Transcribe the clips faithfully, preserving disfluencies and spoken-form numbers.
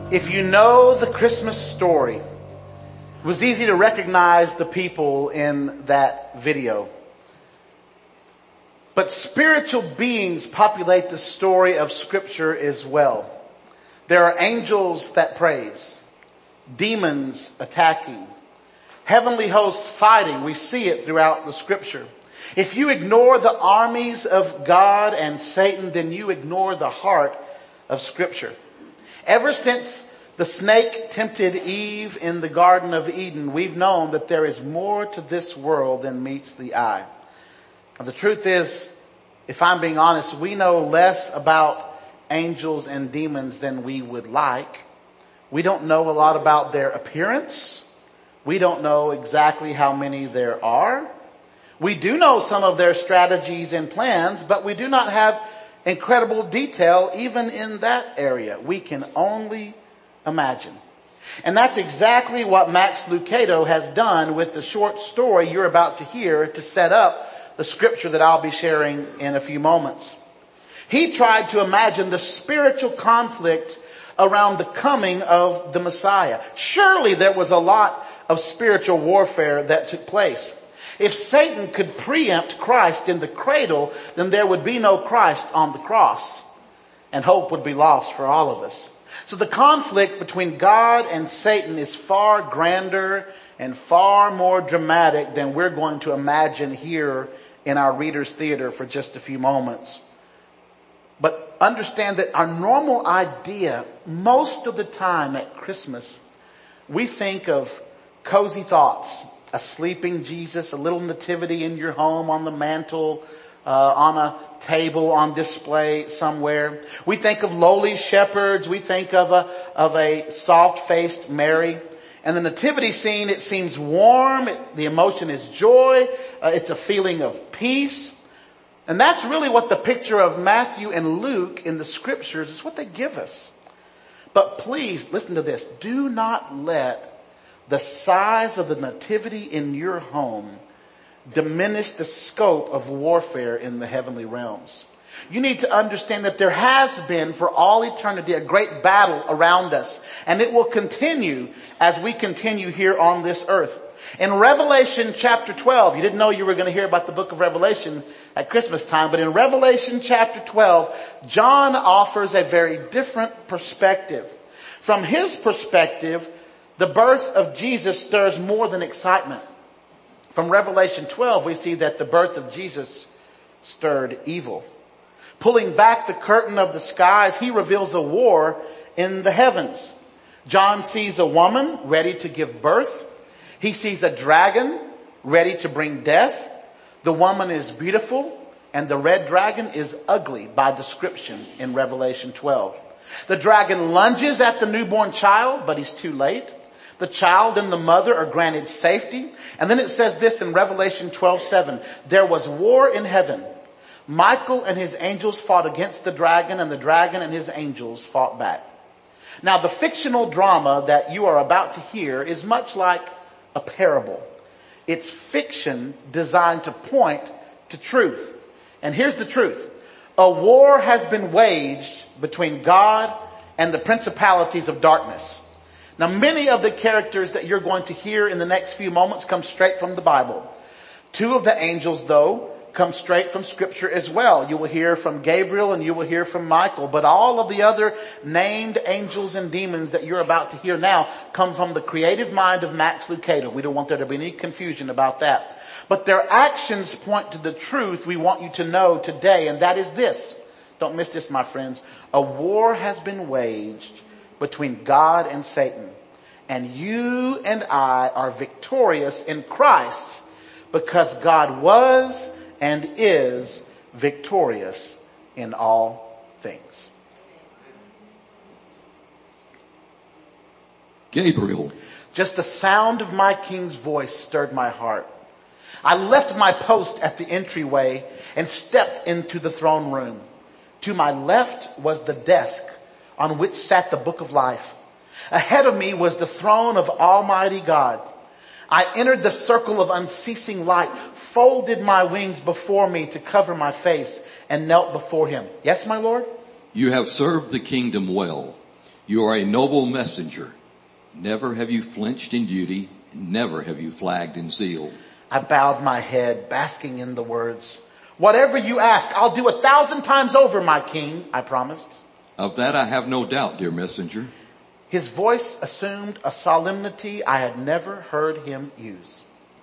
If you know the Christmas story, it was easy to recognize the people in that video. But spiritual beings populate the story of Scripture as well. There are angels that praise, demons attacking, heavenly hosts fighting. We see it throughout the Scripture. If you ignore the armies of God and Satan, then you ignore the heart of Scripture. Ever since the snake tempted Eve in the Garden of Eden, we've known that there is more to this world than meets the eye. Now, the truth is, if I'm being honest, we know less about angels and demons than we would like. We don't know a lot about their appearance. We don't know exactly how many there are. We do know some of their strategies and plans, but we do not have incredible detail even in that area. We can only imagine. And that's exactly what Max Lucado has done with the short story you're about to hear to set up the scripture that I'll be sharing in a few moments. He tried to imagine the spiritual conflict around the coming of the Messiah. Surely there was a lot of spiritual warfare that took place. If Satan could preempt Christ in the cradle, then there would be no Christ on the cross, and hope would be lost for all of us. So the conflict between God and Satan is far grander and far more dramatic than we're going to imagine here in our Reader's Theater for just a few moments. But understand that our normal idea, most of the time at Christmas, we think of cozy thoughts. A sleeping Jesus, a little nativity in your home on the mantle, uh, on a table on display somewhere. We think of lowly shepherds. We think of a, of a soft-faced Mary. And the nativity scene, it seems warm. It, the emotion is joy. Uh, it's a feeling of peace. And that's really what the picture of Matthew and Luke in the scriptures is what they give us. But please listen to this. Do not let the size of the nativity in your home diminish the scope of warfare in the heavenly realms. You need to understand that there has been for all eternity a great battle around us, and it will continue as we continue here on this earth. In Revelation chapter twelve, you didn't know you were going to hear about the book of Revelation at Christmas time, but in Revelation chapter twelve, John offers a very different perspective. From his perspective, the birth of Jesus stirs more than excitement. From Revelation twelve, we see that the birth of Jesus stirred evil. Pulling back the curtain of the skies, he reveals a war in the heavens. John sees a woman ready to give birth. He sees a dragon ready to bring death. The woman is beautiful, and the red dragon is ugly by description in Revelation twelve. The dragon lunges at the newborn child, but he's too late. The child and the mother are granted safety. And then it says this in Revelation twelve seven. There was war in heaven. Michael and his angels fought against the dragon, and the dragon and his angels fought back. Now, the fictional drama that you are about to hear is much like a parable. It's fiction designed to point to truth. And here's the truth. A war has been waged between God and the principalities of darkness. Now, many of the characters that you're going to hear in the next few moments come straight from the Bible. Two of the angels, though, come straight from Scripture as well. You will hear from Gabriel and you will hear from Michael. But all of the other named angels and demons that you're about to hear now come from the creative mind of Max Lucado. We don't want there to be any confusion about that. But their actions point to the truth we want you to know today, and that is this. Don't miss this, my friends. A war has been waged between God and Satan. And you and I are victorious in Christ because God was and is victorious in all things. Gabriel. Just the sound of my King's voice stirred my heart. I left my post at the entryway and stepped into the throne room. To my left was the desk on which sat the book of life. Ahead of me was the throne of Almighty God. I entered the circle of unceasing light, folded my wings before me to cover my face, and knelt before him. Yes, my Lord? You have served the kingdom well. You are a noble messenger. Never have you flinched in duty. Never have you flagged in zeal. I bowed my head, basking in the words. Whatever you ask, I'll do a thousand times over, my king, I promised. Of that I have no doubt, dear messenger. His voice assumed a solemnity I had never heard him use.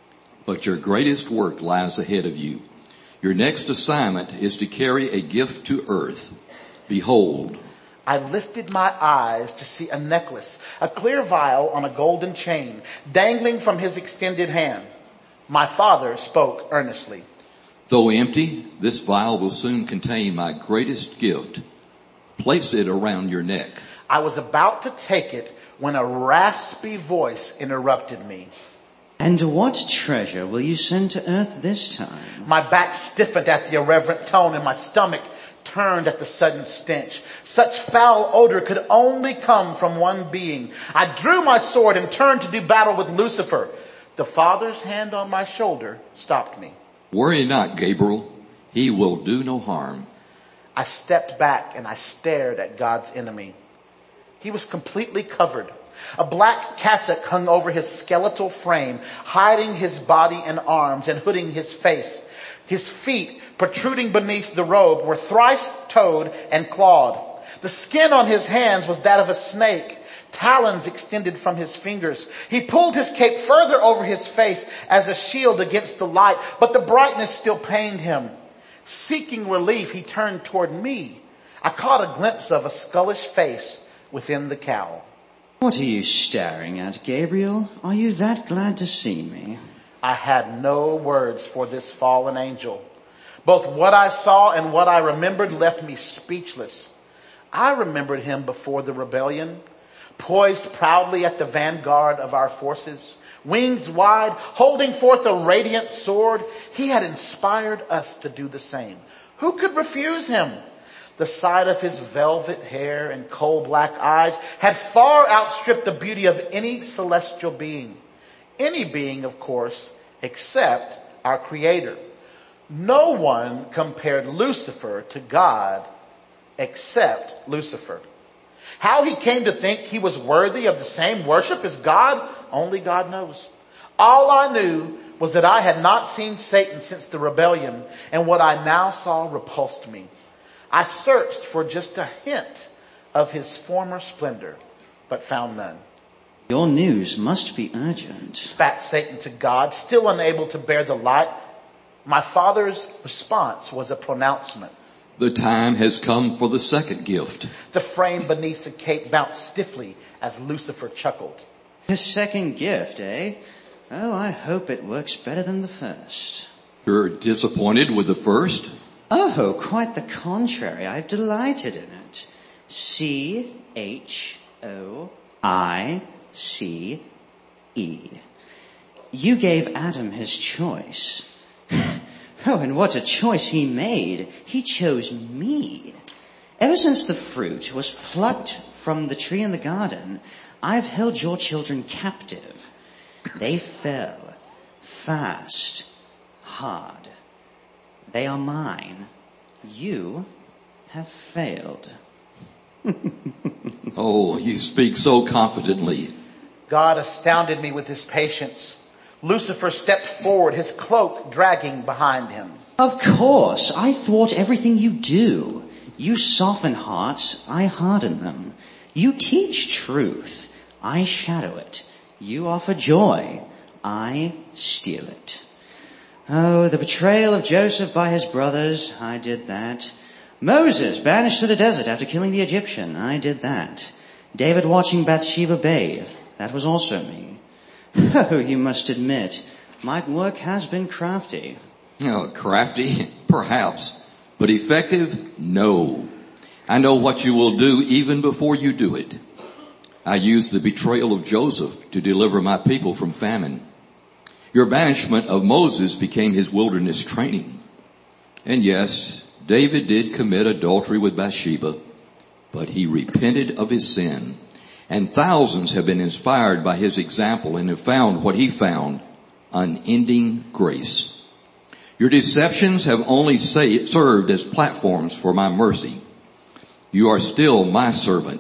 But your greatest work lies ahead of you. Your next assignment is to carry a gift to earth. Behold. I lifted my eyes to see a necklace, a clear vial on a golden chain, dangling from his extended hand. My father spoke earnestly. Though empty, this vial will soon contain my greatest gift. Place it around your neck. I was about to take it when a raspy voice interrupted me. And what treasure will you send to earth this time? My back stiffened at the irreverent tone and my stomach turned at the sudden stench. Such foul odor could only come from one being. I drew my sword and turned to do battle with Lucifer. The Father's hand on my shoulder stopped me. Worry not, Gabriel. He will do no harm. I stepped back and I stared at God's enemy. He was completely covered. A black cassock hung over his skeletal frame, hiding his body and arms and hooding his face. His feet, protruding beneath the robe, were thrice toed and clawed. The skin on his hands was that of a snake. Talons extended from his fingers. He pulled his cape further over his face as a shield against the light, but the brightness still pained him. Seeking relief, he turned toward me. I caught a glimpse of a skullish face within the cowl. What are you staring at, Gabriel? Are you that glad to see me? I had no words for this fallen angel. Both what I saw and what I remembered left me speechless. I remembered him before the rebellion, poised proudly at the vanguard of our forces, wings wide, holding forth a radiant sword. He had inspired us to do the same. Who could refuse him? The sight of his velvet hair and coal black eyes had far outstripped the beauty of any celestial being. Any being, of course, except our Creator. No one compared Lucifer to God except Lucifer. How he came to think he was worthy of the same worship as God, only God knows. All I knew was that I had not seen Satan since the rebellion, and what I now saw repulsed me. I searched for just a hint of his former splendor, but found none. Your news must be urgent. Spat Satan to God, still unable to bear the light. My father's response was a pronouncement. The time has come for the second gift. The frame beneath the cape bounced stiffly as Lucifer chuckled. The second gift, eh? Oh, I hope it works better than the first. You're disappointed with the first? Oh, quite the contrary. I'm delighted in it. C H O I C E. You gave Adam his choice. Oh, and what a choice he made. He chose me. Ever since the fruit was plucked from the tree in the garden, I've held your children captive. They fell fast, hard. They are mine. You have failed. Oh, you speak so confidently. God astounded me with his patience. Lucifer stepped forward, his cloak dragging behind him. Of course, I thwart everything you do. You soften hearts, I harden them. You teach truth, I shadow it. You offer joy, I steal it. Oh, the betrayal of Joseph by his brothers, I did that. Moses banished to the desert after killing the Egyptian, I did that. David watching Bathsheba bathe, that was also me. Oh, you must admit, my work has been crafty. Oh, crafty? Perhaps. But effective? No. I know what you will do even before you do it. I used the betrayal of Joseph to deliver my people from famine. Your banishment of Moses became his wilderness training. And yes, David did commit adultery with Bathsheba, but he repented of his sin. And thousands have been inspired by his example and have found what he found, unending grace. Your deceptions have only say, served as platforms for my mercy. You are still my servant.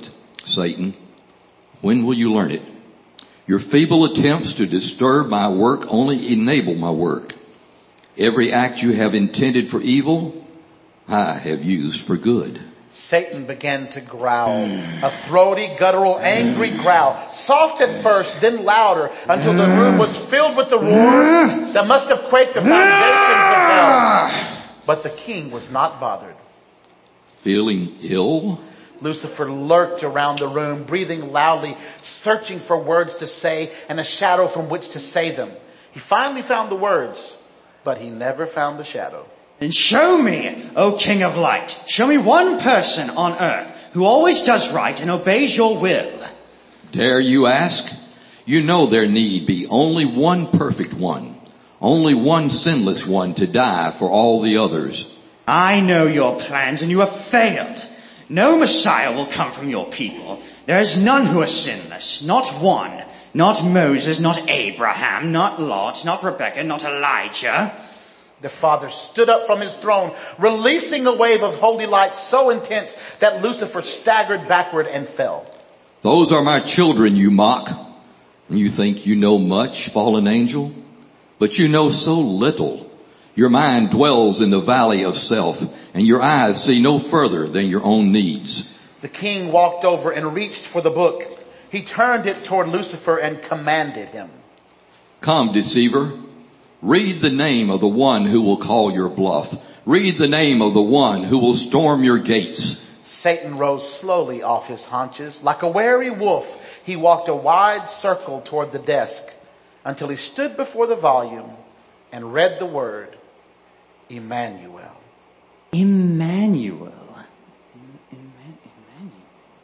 Satan, when will you learn it? Your feeble attempts to disturb my work only enable my work. Every act you have intended for evil, I have used for good. Satan began to growl, a throaty, guttural, angry growl, soft at first, then louder, until the room was filled with the roar that must have quaked the foundations of hell. But the king was not bothered. Feeling ill? Lucifer lurked around the room, breathing loudly, searching for words to say and a shadow from which to say them. He finally found the words, but he never found the shadow. Then show me, O King of Light, show me one person on earth who always does right and obeys your will. Dare you ask? You know there need be only one perfect one, only one sinless one to die for all the others. I know your plans and you have failed. No Messiah will come from your people. There is none who are sinless, not one, not Moses, not Abraham, not Lot, not Rebecca, not Elijah. The Father stood up from his throne, releasing a wave of holy light so intense that Lucifer staggered backward and fell. Those are my children you mock. You think you know much, fallen angel, but you know so little. Your mind dwells in the valley of self, and your eyes see no further than your own needs. The king walked over and reached for the book. He turned it toward Lucifer and commanded him. Come, deceiver. Read the name of the one who will call your bluff. Read the name of the one who will storm your gates. Satan rose slowly off his haunches. Like a wary wolf, he walked a wide circle toward the desk until he stood before the volume and read the word, Emmanuel. Emmanuel. Emmanuel.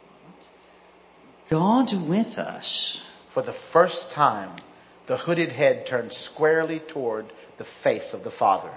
God with us. For the first time, the hooded head turned squarely toward the face of the Father.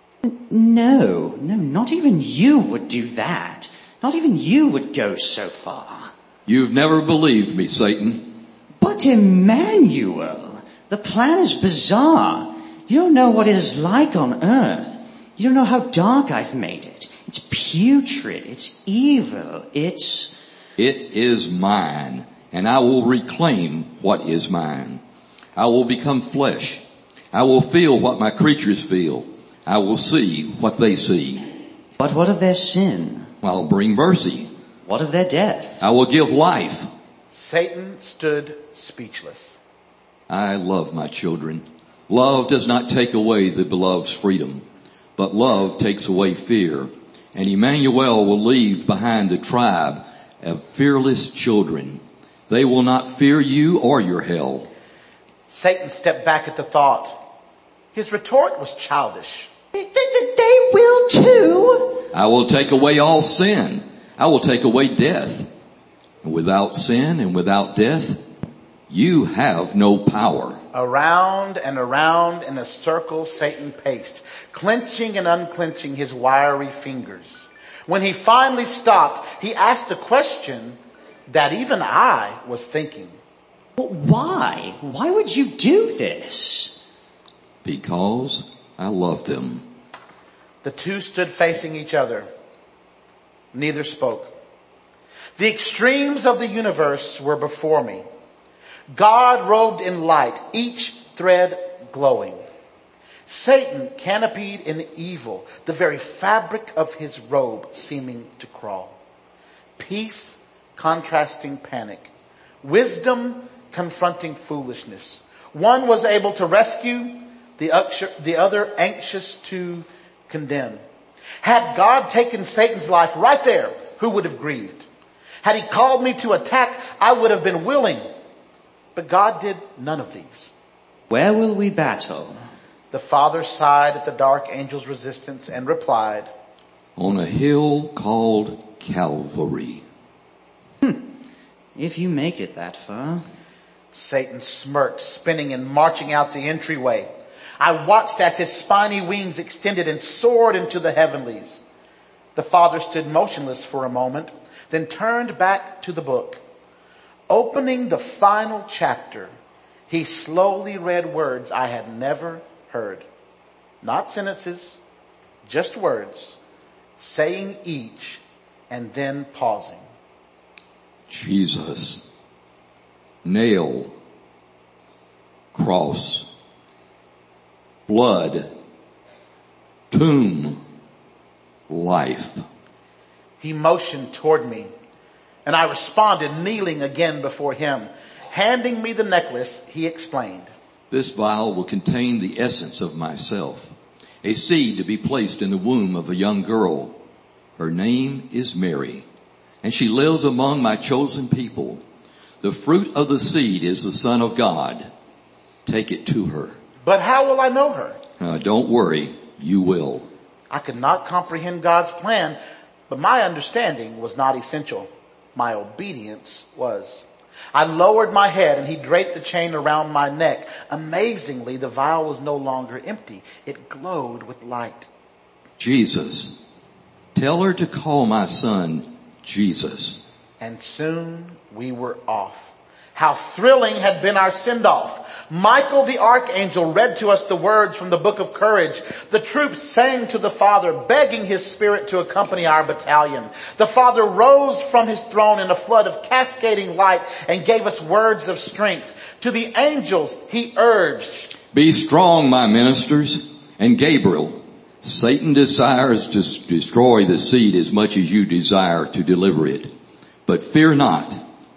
No, no, not even you would do that. Not even you would go so far. You've never believed me, Satan. But Emmanuel, the plan is bizarre. You don't know what it is like on earth. You don't know how dark I've made it. It's putrid. It's evil. It's... It is mine, and I will reclaim what is mine. I will become flesh. I will feel what my creatures feel. I will see what they see. But what of their sin? I'll bring mercy. What of their death? I will give life. Satan stood speechless. I love my children. Love does not take away the beloved's freedom, but love takes away fear. And Emmanuel will leave behind the tribe of fearless children. They will not fear you or your hell. Satan stepped back at the thought. His retort was childish. They, they, they will too. I will take away all sin. I will take away death. And without sin and without death, you have no power. Around and around in a circle Satan paced, clenching and unclenching his wiry fingers. When he finally stopped, he asked a question that even I was thinking. But why? Why would you do this? Because I love them. The two stood facing each other. Neither spoke. The extremes of the universe were before me. God robed in light, each thread glowing. Satan canopied in evil, the very fabric of his robe seeming to crawl. Peace contrasting panic. Wisdom confronting foolishness. One was able to rescue, the other anxious to condemn. Had God taken Satan's life right there, who would have grieved? Had he called me to attack, I would have been willing. But God did none of these. Where will we battle? The Father sighed at the dark angel's resistance and replied, On a hill called Calvary. Hmm. If you make it that far. Satan smirked, spinning and marching out the entryway. I watched as his spiny wings extended and soared into the heavenlies. The Father stood motionless for a moment, then turned back to the book. Opening the final chapter, he slowly read words I had never heard. Not sentences, just words, saying each and then pausing. Jesus. Nail. Cross. Blood. Tomb. Life. He motioned toward me, and I responded, kneeling again before him. Handing me the necklace, he explained, "This vial will contain the essence of myself, a seed to be placed in the womb of a young girl. Her name is Mary, and she lives among my chosen people. The fruit of the seed is the Son of God. Take it to her." But how will I know her? Uh, don't worry, you will. I could not comprehend God's plan, but my understanding was not essential. My obedience was. I lowered my head and he draped the chain around my neck. Amazingly, the vial was no longer empty. It glowed with light. Jesus. Tell her to call my son Jesus. And soon we were off. How thrilling had been our send-off. Michael the archangel read to us the words from the book of courage. The troops sang to the Father, begging his Spirit to accompany our battalion. The Father rose from his throne in a flood of cascading light and gave us words of strength. To the angels he urged, "Be strong, my ministers, and Gabriel. Satan desires to destroy the seed as much as you desire to deliver it. But fear not,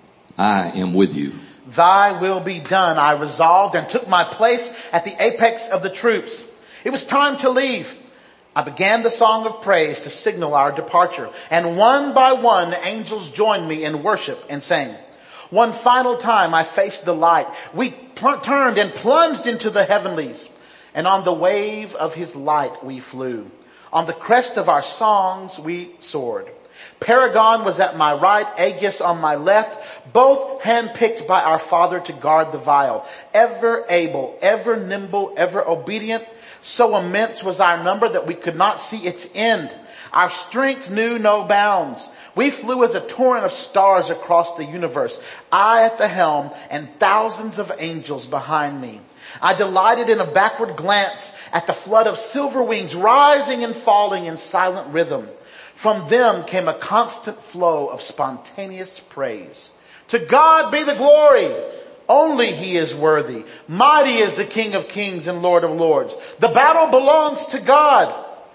I am with you." Thy will be done, I resolved, and took my place at the apex of the troops. It was time to leave. I began the song of praise to signal our departure, and one by one angels joined me in worship and sang. One final time I faced the light. We pl- turned and plunged into the heavenlies, and on the wave of his light we flew. On the crest of our songs we soared. Paragon was at my right, Aegis on my left, both handpicked by our Father to guard the vial. Ever able, ever nimble, ever obedient, so immense was our number that we could not see its end. Our strength knew no bounds. We flew as a torrent of stars across the universe, I at the helm and thousands of angels behind me. I delighted in a backward glance at the flood of silver wings rising and falling in silent rhythm. From them came a constant flow of spontaneous praise. To God be the glory. Only he is worthy. Mighty is the King of kings and Lord of lords. The battle belongs to God.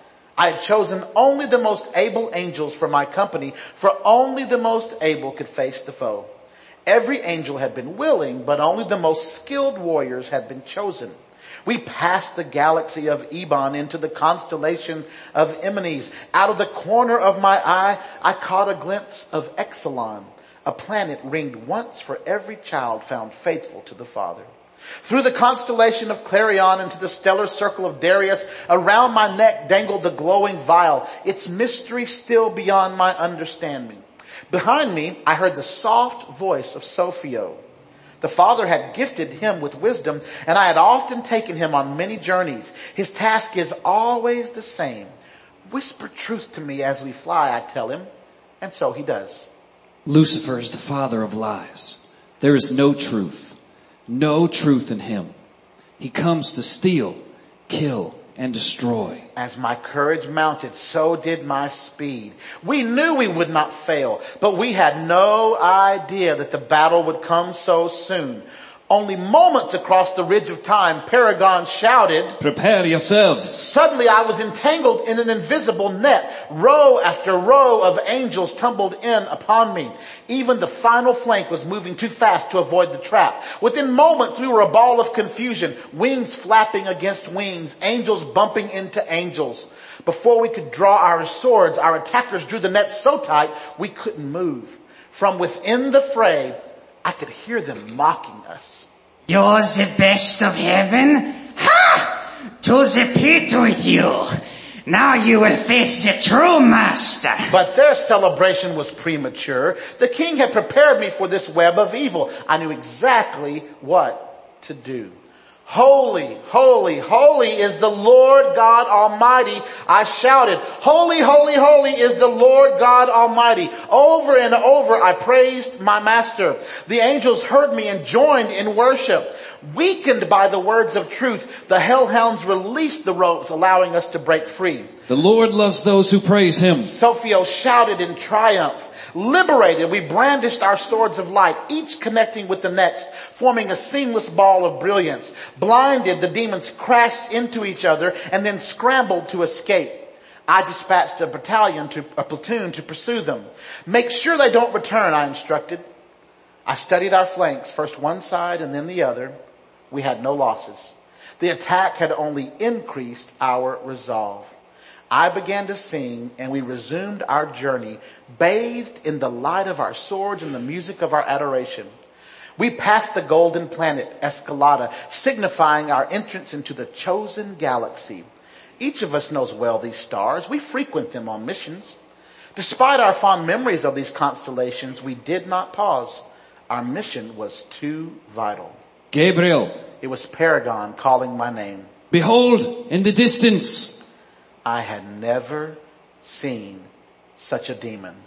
I had chosen only the most able angels for my company, for only the most able could face the foe. Every angel had been willing, but only the most skilled warriors had been chosen. We passed the galaxy of Ebon into the constellation of Emenes. Out of the corner of my eye, I caught a glimpse of Exelon, a planet ringed once for every child found faithful to the Father. Through the constellation of Clarion into the stellar circle of Darius, around my neck dangled the glowing vial, its mystery still beyond my understanding. Behind me, I heard the soft voice of Sophio. The Father had gifted him with wisdom, and I had often taken him on many journeys. His task is always the same. Whisper truth to me as we fly, I tell him, and so he does. Lucifer is the father of lies. There is no truth, no truth in him. He comes to steal, kill, and destroy. As my courage mounted, so did my speed. We knew we would not fail, but we had no idea that the battle would come so soon. Only moments across the ridge of time, Paragon shouted, "Prepare yourselves." Suddenly I was entangled in an invisible net. Row after row of angels tumbled in upon me. Even the final flank was moving too fast to avoid the trap. Within moments we were a ball of confusion, wings flapping against wings, angels bumping into angels. Before we could draw our swords, our attackers drew the net so tight we couldn't move. From within the fray, I could hear them mocking us. "You're the best of heaven? Ha! To the pit with you. Now you will face the true master." But their celebration was premature. The king had prepared me for this web of evil. I knew exactly what to do. Holy, holy, holy is the Lord God Almighty, I shouted. Holy, holy, holy is the Lord God Almighty. Over and over I praised my master. The angels heard me and joined in worship. Weakened by the words of truth, the hellhounds released the ropes, allowing us to break free. The Lord loves those who praise him. Sophio shouted in triumph. Liberated, we brandished our swords of light, each connecting with the next, forming a seamless ball of brilliance. Blinded, the demons crashed into each other and then scrambled to escape. I dispatched a battalion to, a platoon to pursue them. Make sure they don't return, I instructed. I studied our flanks, first one side and then the other. We had no losses. The attack had only increased our resolve. I began to sing and we resumed our journey, bathed in the light of our swords and the music of our adoration. We passed the golden planet, Escalada, signifying our entrance into the chosen galaxy. Each of us knows well these stars. We frequent them on missions. Despite our fond memories of these constellations, we did not pause. Our mission was too vital. Gabriel, It was Paragon calling my name. behold, in the distance. I had never seen such a demon.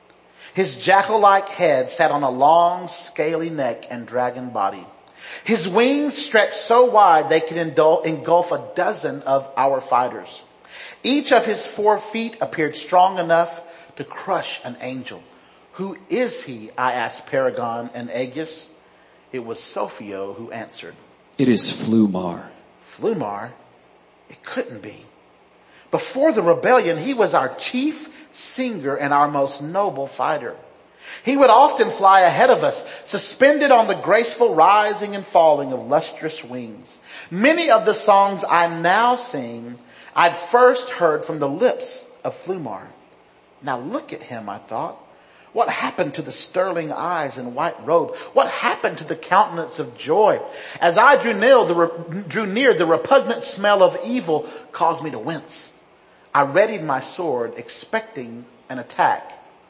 His jackal-like head sat on a long, scaly neck and dragon body. His wings stretched so wide they could engulf a dozen of our fighters. Each of his four feet appeared strong enough to crush an angel. Who is he? I asked Paragon and Aegis. It was Sophio who answered. It is Flumar. Flumar? It couldn't be. Before the rebellion, he was our chief singer and our most noble fighter. He would often fly ahead of us, suspended on the graceful rising and falling of lustrous wings. Many of the songs I now sing, I'd first heard from the lips of Flumar. Now look at him, I thought. What happened to the sterling eyes and white robe? What happened to the countenance of joy? As I drew near, the, re- drew near, the repugnant smell of evil caused me to wince. I readied my sword, expecting an attack.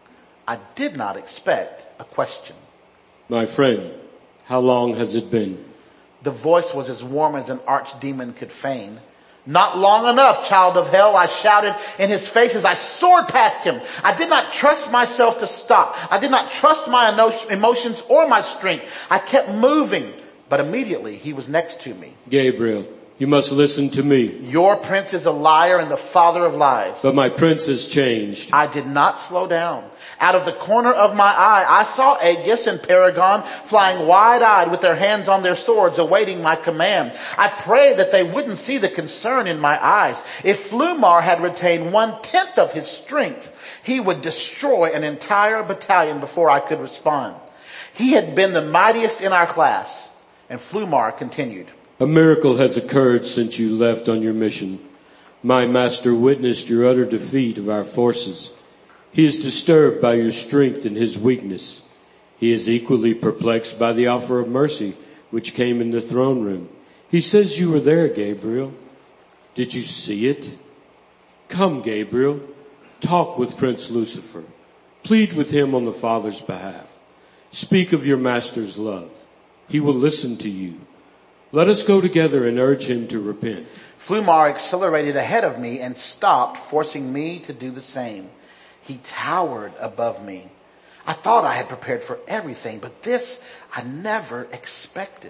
I did not expect a question. My friend, how long has it been? The voice was as warm as an archdemon could feign. Not long enough, child of hell, I shouted in his face as I soared past him. I did not trust myself to stop. I did not trust my emotions or my strength. I kept moving, but immediately he was next to me. Gabriel, you must listen to me. Your prince is a liar and the father of lies. But my prince has changed. I did not slow down. Out of the corner of my eye, I saw Aegis and Paragon flying wide-eyed with their hands on their swords, awaiting my command. I prayed that they wouldn't see the concern in my eyes. If Flumar had retained one-tenth of his strength, he would destroy an entire battalion before I could respond. He had been the mightiest in our class. And Flumar continued. A miracle has occurred since you left on your mission. My master witnessed your utter defeat of our forces. He is disturbed by your strength and his weakness. He is equally perplexed by the offer of mercy which came in the throne room. He says you were there, Gabriel. Did you see it? Come, Gabriel. Talk with Prince Lucifer. Plead with him on the Father's behalf. Speak of your master's love. He will listen to you. Let us go together and urge him to repent. Flumar accelerated ahead of me and stopped, forcing me to do the same. He towered above me. I thought I had prepared for everything, but this I never expected.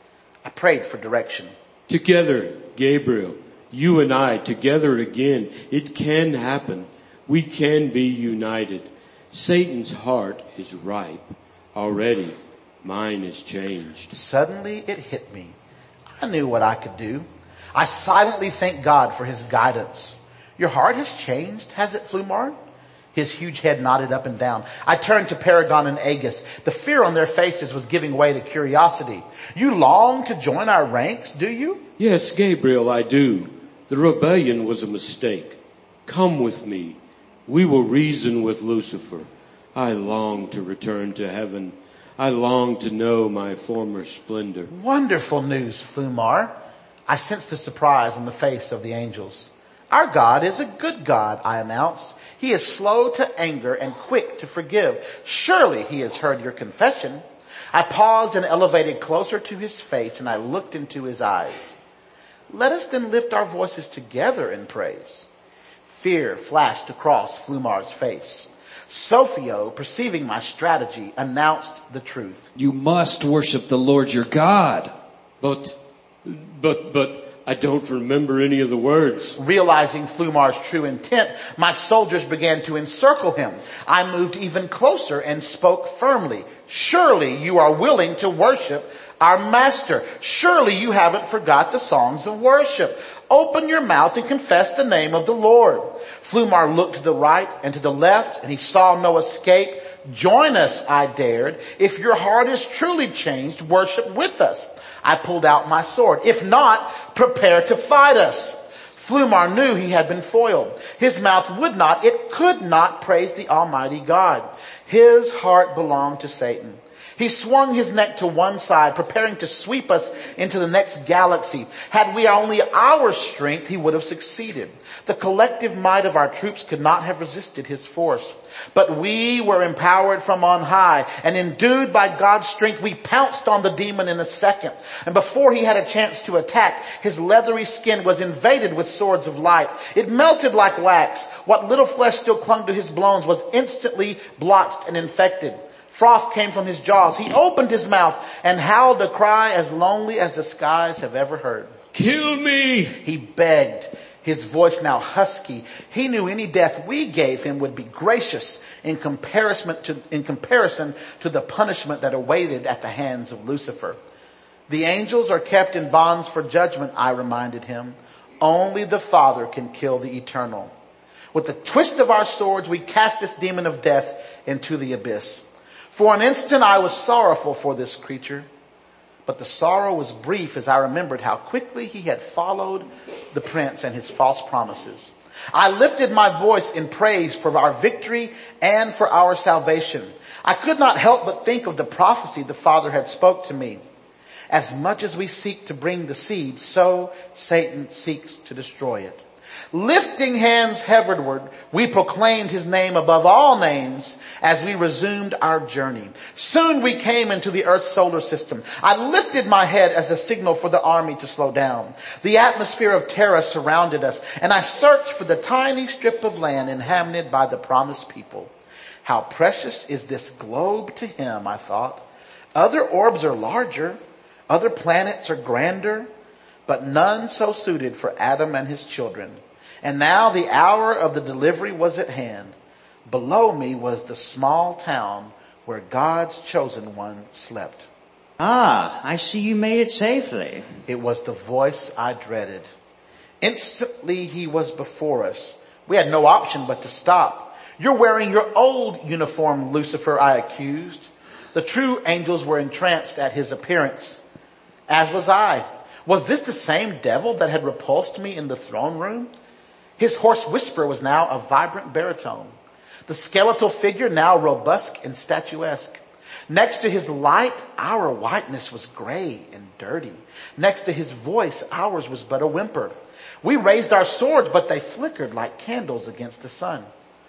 I prayed for direction. Together, Gabriel, you and I, together again. It can happen. We can be united. Satan's heart is ripe. Already, mine is changed. Suddenly it hit me. I knew what I could do. I silently thanked God for his guidance. Your heart has changed, has it, Flumar? His huge head nodded up and down. I turned to Paragon and Aegis. The fear on their faces was giving way to curiosity. You long to join our ranks, do you? Yes, Gabriel, I do. The rebellion was a mistake. Come with me. We will reason with Lucifer. I long to return to heaven. I long to know my former splendor. Wonderful news, Flumar. I sensed the surprise in the face of the angels. Our God is a good God, I announced. He is slow to anger and quick to forgive. Surely he has heard your confession. I paused and elevated closer to his face, and I looked into his eyes. Let us then lift our voices together in praise. Fear flashed across Flumar's face. Sophio, perceiving my strategy, announced the truth. You must worship the Lord your God. But, but, but, I don't remember any of the words. Realizing Flumar's true intent, my soldiers began to encircle him. I moved even closer and spoke firmly. Surely you are willing to worship our master. Surely you haven't forgot the songs of worship. Open your mouth and confess the name of the Lord. Flumar looked to the right and to the left, and he saw no escape. Join us, I dared. If your heart is truly changed, worship with us. I pulled out my sword. If not, prepare to fight us. Flumar knew he had been foiled. His mouth would not, it could not praise the Almighty God. His heart belonged to Satan. He swung his neck to one side, preparing to sweep us into the next galaxy. Had we only our strength, he would have succeeded. The collective might of our troops could not have resisted his force. But we were empowered from on high, and endued by God's strength, we pounced on the demon in a second. And before he had a chance to attack, his leathery skin was invaded with swords of light. It melted like wax. What little flesh still clung to his bones was instantly blotched and infected. Froth came from his jaws. He opened his mouth and howled a cry as lonely as the skies have ever heard. Kill me! He begged, his voice now husky. He knew any death we gave him would be gracious in comparison to, in comparison to the punishment that awaited at the hands of Lucifer. The angels are kept in bonds for judgment, I reminded him. Only the Father can kill the eternal. With the twist of our swords, we cast this demon of death into the abyss. For an instant I was sorrowful for this creature, but the sorrow was brief as I remembered how quickly he had followed the prince and his false promises. I lifted my voice in praise for our victory and for our salvation. I could not help but think of the prophecy the Father had spoke to me. As much as we seek to bring the seed, so Satan seeks to destroy it. Lifting hands heavenward, we proclaimed his name above all names as we resumed our journey. Soon we came into the Earth's solar system. I lifted my head as a signal for the army to slow down. The atmosphere of terror surrounded us, and I searched for the tiny strip of land inhabited by the promised people. How precious is this globe to him, I thought. Other orbs are larger, other planets are grander, but none so suited for Adam and his children. And now the hour of the delivery was at hand. Below me was the small town where God's chosen one slept. Ah, I see you made it safely. It was the voice I dreaded. Instantly he was before us. We had no option but to stop. You're wearing your old uniform, Lucifer, I accused. The true angels were entranced at his appearance, as was I. Was this the same devil that had repulsed me in the throne room? His hoarse whisper was now a vibrant baritone. The skeletal figure now robust and statuesque. Next to his light, our whiteness was gray and dirty. Next to his voice, ours was but a whimper. We raised our swords, but they flickered like candles against the sun.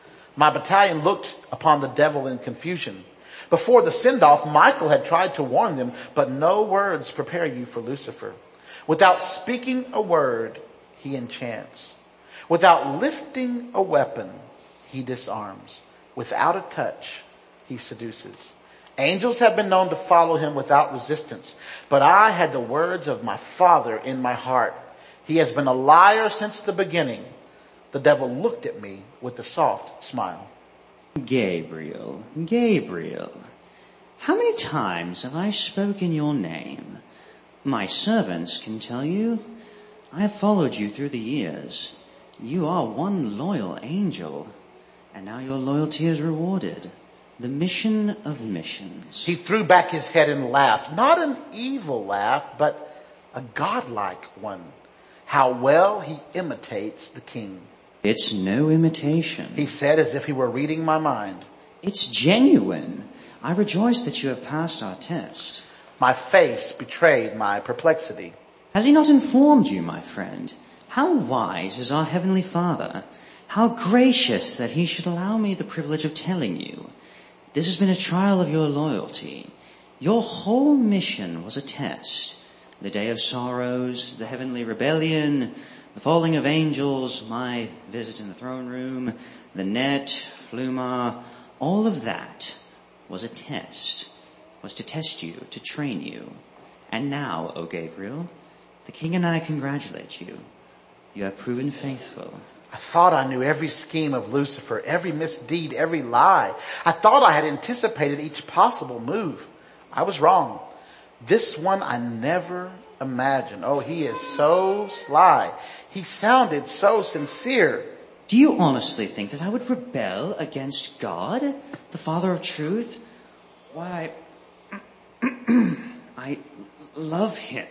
My battalion looked upon the devil in confusion. Before the send-off, Michael had tried to warn them, but no words prepare you for Lucifer. Without speaking a word, he enchants. Without lifting a weapon, he disarms. Without a touch, he seduces. Angels have been known to follow him without resistance, but I had the words of my Father in my heart. He has been a liar since the beginning. The devil looked at me with a soft smile. Gabriel, Gabriel, how many times have I spoken your name? My servants can tell you. I have followed you through the years. You are one loyal angel, and now your loyalty is rewarded. The mission of missions. He threw back his head and laughed. Not an evil laugh, but a godlike one. How well he imitates the king. It's no imitation. He said as if he were reading my mind. It's genuine. I rejoice that you have passed our test. My face betrayed my perplexity. Has he not informed you, my friend? How wise is our Heavenly Father? How gracious that he should allow me the privilege of telling you. This has been a trial of your loyalty. Your whole mission was a test. The day of sorrows, the heavenly rebellion, the falling of angels, my visit in the throne room, the net, Flumar, all of that was a test, was to test you, to train you. And now, O Gabriel, The king and I congratulate you. You have proven faithful. I thought I knew every scheme of Lucifer, every misdeed, every lie. I thought I had anticipated each possible move. I was wrong. This one I never imagined. Oh, he is so sly. He sounded so sincere. Do you honestly think that I would rebel against God, the Father of truth? Why, I love him.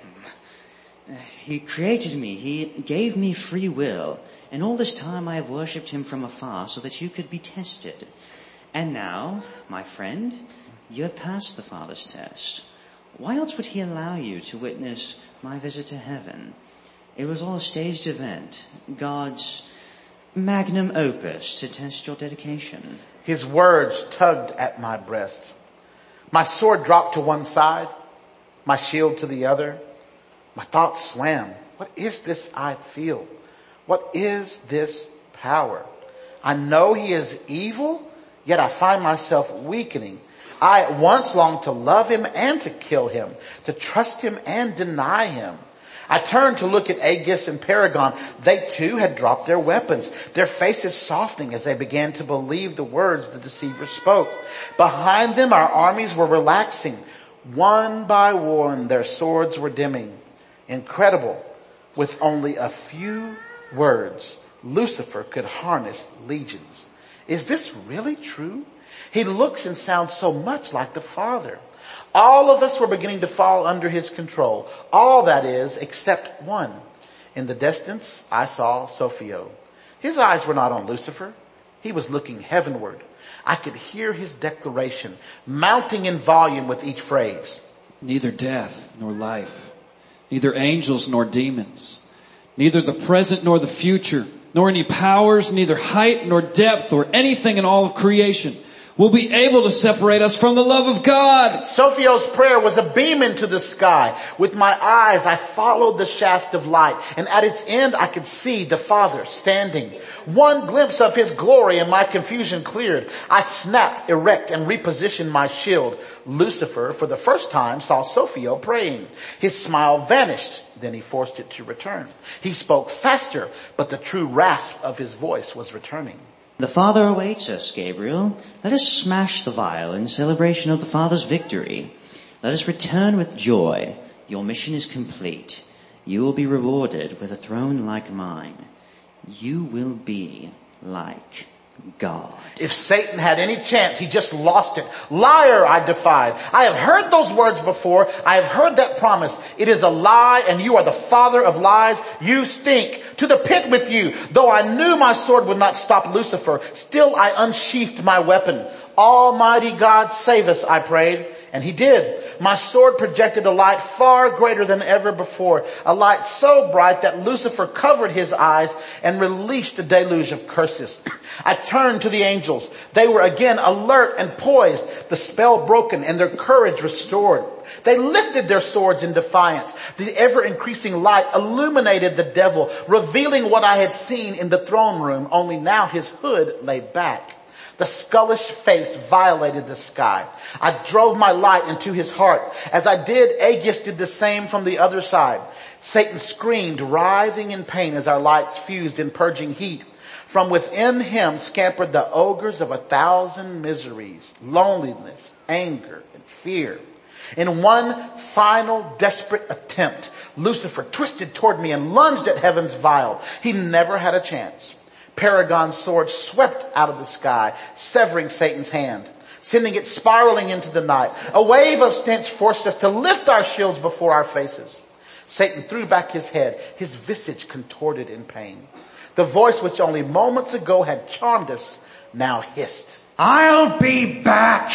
He created me. He gave me free will. And all this time I have worshipped him from afar so that you could be tested. And now, my friend, you have passed the Father's test. Why else would he allow you to witness my visit to heaven? It was all a staged event, God's magnum opus to test your dedication. His words tugged at my breast. My sword dropped to one side, my shield to the other. My thoughts swam. What is this I feel? What is this power? I know he is evil, yet I find myself weakening. I at once long to love him and to kill him, to trust him and deny him. I turned to look at Aegis and Paragon. They too had dropped their weapons, their faces softening as they began to believe the words the deceiver spoke. Behind them our armies were relaxing. One by one their swords were dimming. Incredible, with only a few words, Lucifer could harness legions. Is this really true? He looks and sounds so much like the Father. All of us were beginning to fall under his control. All that is, except one. In the distance, I saw Sophio. His eyes were not on Lucifer. He was looking heavenward. I could hear his declaration, mounting in volume with each phrase. Neither death nor life, neither angels nor demons, neither the present nor the future, nor any powers, neither height nor depth or anything in all of creation will be able to separate us from the love of God. Sophio's prayer was a beam into the sky. With my eyes, I followed the shaft of light, and at its end, I could see the Father standing. One glimpse of his glory and my confusion cleared. I snapped erect and repositioned my shield. Lucifer, for the first time, saw Sophio praying. His smile vanished. Then he forced it to return. He spoke faster, but the true rasp of his voice was returning. The Father awaits us, Gabriel. Let us smash the vial in celebration of the Father's victory. Let us return with joy. Your mission is complete. You will be rewarded with a throne like mine. You will be like God. If Satan had any chance, he just lost it. Liar, I defied. I have heard those words before. I have heard that promise. It is a lie, and you are the father of lies. You stink. To the pit with you. Though I knew my sword would not stop Lucifer, still I unsheathed my weapon. Almighty God, save us, I prayed. And he did. My sword projected a light far greater than ever before. A light so bright that Lucifer covered his eyes and released a deluge of curses. I turned to the angels. They were again alert and poised, the spell broken and their courage restored. They lifted their swords in defiance. The ever-increasing light illuminated the devil, revealing what I had seen in the throne room, only now his hood lay back. The skullish face violated the sky. I drove my light into his heart. As I did, Aegis did the same from the other side. Satan screamed, writhing in pain as our lights fused in purging heat. From within him scampered the ogres of a thousand miseries, loneliness, anger, and fear. In one final desperate attempt, Lucifer twisted toward me and lunged at heaven's vial. He never had a chance. Paragon's sword swept out of the sky, severing Satan's hand, sending it spiraling into the night. A wave of stench forced us to lift our shields before our faces. Satan threw back his head, his visage contorted in pain. The voice which only moments ago had charmed us now hissed. I'll be back.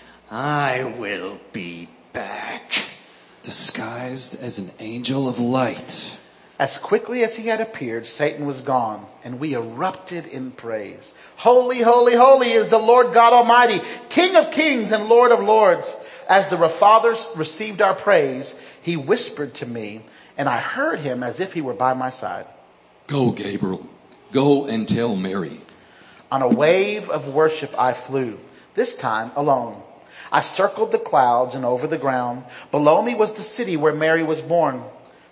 I will be back. Disguised as an angel of light. As quickly as he had appeared, Satan was gone, and we erupted in praise. Holy, holy, holy is the Lord God Almighty, King of kings and Lord of lords. As the fathers received our praise, he whispered to me, and I heard him as if he were by my side. Go, Gabriel. Go and tell Mary. On a wave of worship I flew, this time alone. I circled the clouds and over the ground. Below me was the city where Mary was born.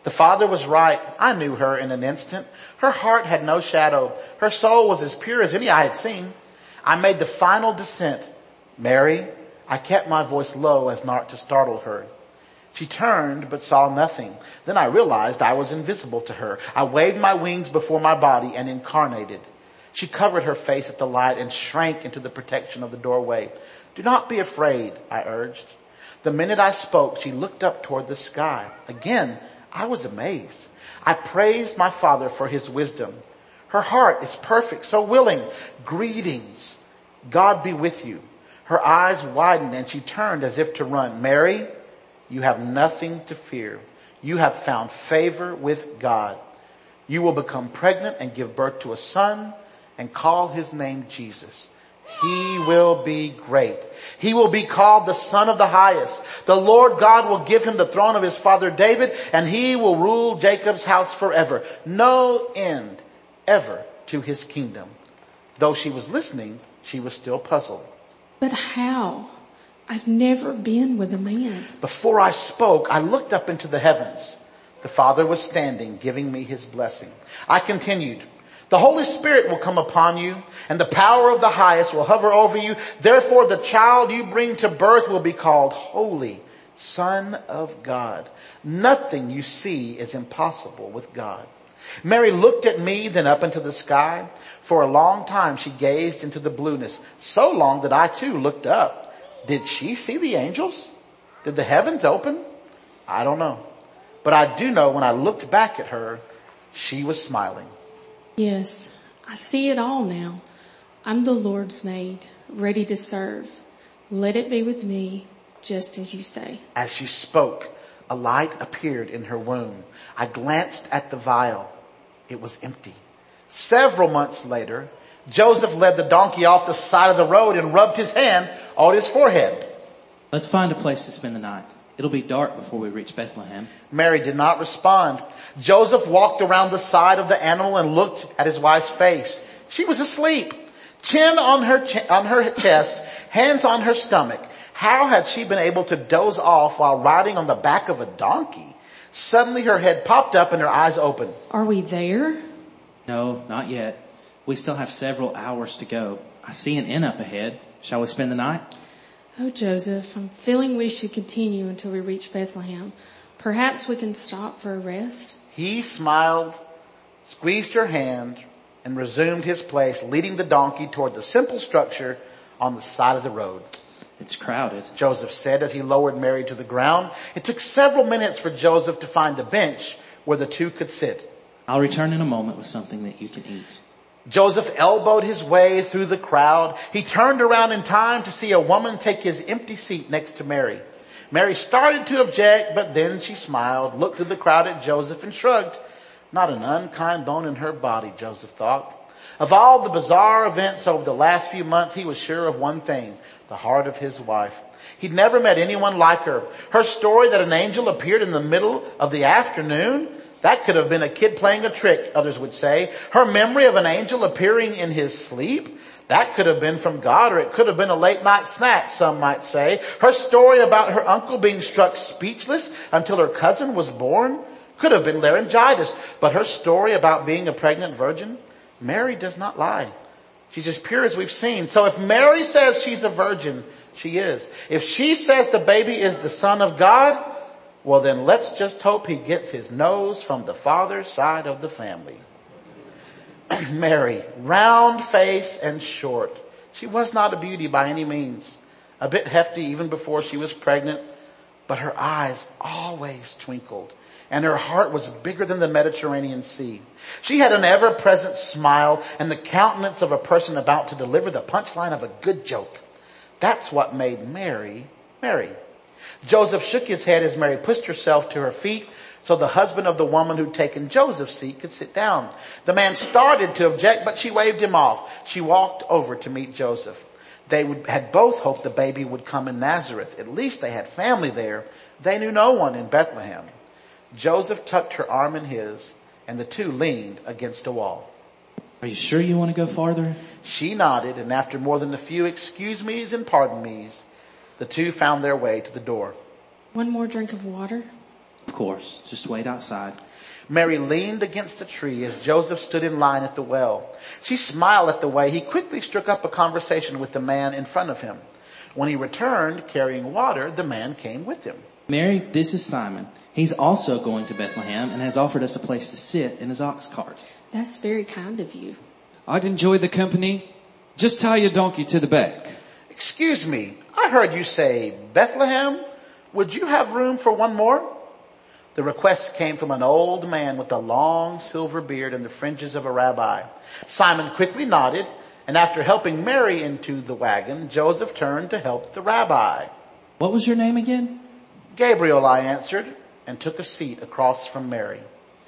The father was right. I knew her in an instant. Her heart had no shadow. Her soul was as pure as any I had seen. I made the final descent. Mary, I kept my voice low as not to startle her. She turned but saw nothing. Then I realized I was invisible to her. I waved my wings before my body and incarnated. She covered her face at the light and shrank into the protection of the doorway. Do not be afraid, I urged. The minute I spoke, she looked up toward the sky. Again, I was amazed. I praised my Father for his wisdom. Her heart is perfect, so willing. Greetings. God be with you. Her eyes widened and she turned as if to run. Mary, you have nothing to fear. You have found favor with God. You will become pregnant and give birth to a son and call his name Jesus. He will be great. He will be called the Son of the Highest. The Lord God will give him the throne of his father David, and he will rule Jacob's house forever. No end ever to his kingdom. Though she was listening, she was still puzzled. But how? I've never been with a man. Before I spoke, I looked up into the heavens. The Father was standing, giving me his blessing. I continued. The Holy Spirit will come upon you, and the power of the highest will hover over you. Therefore, the child you bring to birth will be called Holy, Son of God. Nothing you see is impossible with God. Mary looked at me, then up into the sky. For a long time she gazed into the blueness, so long that I too looked up. Did she see the angels? Did the heavens open? I don't know. But I do know when I looked back at her, she was smiling. Yes, I see it all now. I'm the Lord's maid, ready to serve. Let it be with me, just as you say. As she spoke, a light appeared in her womb. I glanced at the vial. It was empty. Several months later, Joseph led the donkey off the side of the road and rubbed his hand on his forehead. Let's find a place to spend the night. It'll be dark before we reach Bethlehem. Mary did not respond. Joseph walked around the side of the animal and looked at his wife's face. She was asleep. Chin on her ch- on her chest, hands on her stomach. How had she been able to doze off while riding on the back of a donkey? Suddenly her head popped up and her eyes opened. Are we there? No, not yet. We still have several hours to go. I see an inn up ahead. Shall we spend the night? Oh, Joseph, I'm feeling we should continue until we reach Bethlehem. Perhaps we can stop for a rest. He smiled, squeezed her hand, and resumed his place, leading the donkey toward the simple structure on the side of the road. It's crowded, Joseph said as he lowered Mary to the ground. It took several minutes for Joseph to find a bench where the two could sit. I'll return in a moment with something that you can eat. Joseph elbowed his way through the crowd. He turned around in time to see a woman take his empty seat next to Mary. Mary started to object, but then she smiled, looked through the crowd at Joseph and shrugged. Not an unkind bone in her body, Joseph thought. Of all the bizarre events over the last few months, he was sure of one thing, the heart of his wife. He'd never met anyone like her. Her story that an angel appeared in the middle of the afternoon, that could have been a kid playing a trick, others would say. Her memory of an angel appearing in his sleep, that could have been from God, or it could have been a late night snack, some might say. Her story about her uncle being struck speechless until her cousin was born, could have been laryngitis. But her story about being a pregnant virgin, Mary does not lie. She's as pure as we've seen. So if Mary says she's a virgin, she is. If she says the baby is the Son of God, well then let's just hope he gets his nose from the father's side of the family. Mary, round face and short. She was not a beauty by any means. A bit hefty even before she was pregnant, but her eyes always twinkled. And her heart was bigger than the Mediterranean Sea. She had an ever-present smile and the countenance of a person about to deliver the punchline of a good joke. That's what made Mary, Mary. Joseph shook his head as Mary pushed herself to her feet so the husband of the woman who'd taken Joseph's seat could sit down. The man started to object, but she waved him off. She walked over to meet Joseph. They would, had both hoped the baby would come in Nazareth. At least they had family there. They knew no one in Bethlehem. Joseph tucked her arm in his, and the two leaned against a wall. Are you sure you want to go farther? She nodded, and after more than a few excuse me's and pardon me's, the two found their way to the door. One more drink of water? Of course, just wait outside. Mary leaned against the tree as Joseph stood in line at the well. She smiled at the way he quickly struck up a conversation with the man in front of him. When he returned carrying water, the man came with him. Mary, this is Simon. He's also going to Bethlehem and has offered us a place to sit in his ox cart. That's very kind of you. I'd enjoy the company. Just tie your donkey to the back. Excuse me, I heard you say Bethlehem. Would you have room for one more? The request came from an old man with a long silver beard and the fringes of a rabbi. Simon quickly nodded, and after helping Mary into the wagon, Joseph turned to help the rabbi. What was your name again? Gabriel, I answered, and took a seat across from Mary.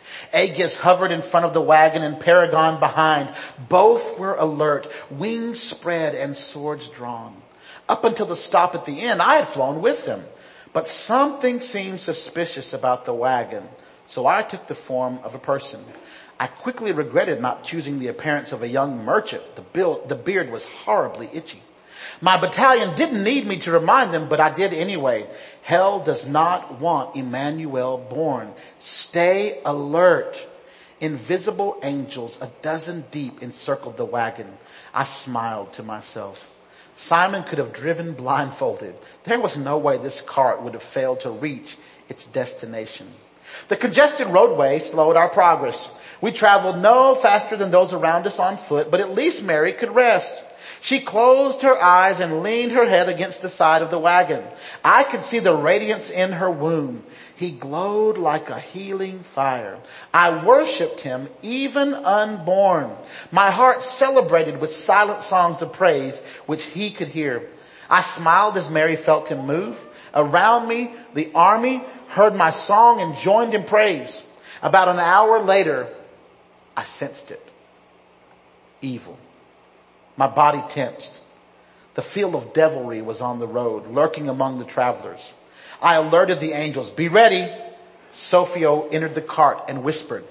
Aegis hovered in front of the wagon and Paragon behind. Both were alert, wings spread and swords drawn. Up until the stop at the inn, I had flown with them. But something seemed suspicious about the wagon, so I took the form of a person. I quickly regretted not choosing the appearance of a young merchant. The, build, the beard was horribly itchy. My battalion didn't need me to remind them, but I did anyway. Hell does not want Emmanuel born. Stay alert. Invisible angels, a dozen deep, encircled the wagon. I smiled to myself. Simon could have driven blindfolded. There was no way this cart would have failed to reach its destination. The congested roadway slowed our progress. We traveled no faster than those around us on foot, but at least Mary could rest. She closed her eyes and leaned her head against the side of the wagon. I could see the radiance in her womb. He glowed like a healing fire. I worshiped him even unborn. My heart celebrated with silent songs of praise which he could hear. I smiled as Mary felt him move. Around me, the army heard my song and joined in praise. About an hour later, I sensed it. Evil. My body tensed. The feel of devilry was on the road, lurking among the travelers. I alerted the angels, "Be ready." Sophio entered the cart and whispered,